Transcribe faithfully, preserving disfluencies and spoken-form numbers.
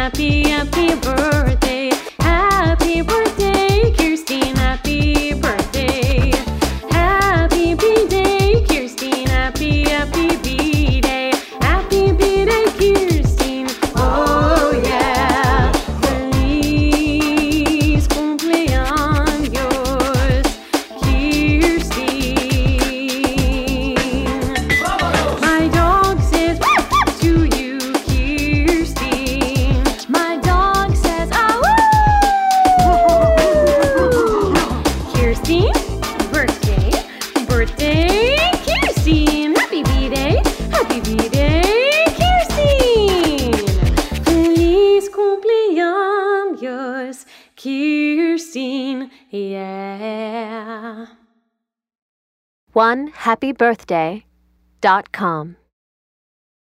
happy, happy birthday. Happy birthday, Kirstine, happy birthday. Happy B-Day, Kirstine, happy, happy B-Day. Happy B-Day, Kirstine, oh yeah. Feliz cumpleaños, Kirstine. My dog says to you, Kirstine. My dog says, ah, woo! Kirstine, birthday, birthday, Kirstine. Happy B-Day, happy B-Day, Kirstine. Feliz cumpleaños, Kirstine, yeah. one happy birthday dot com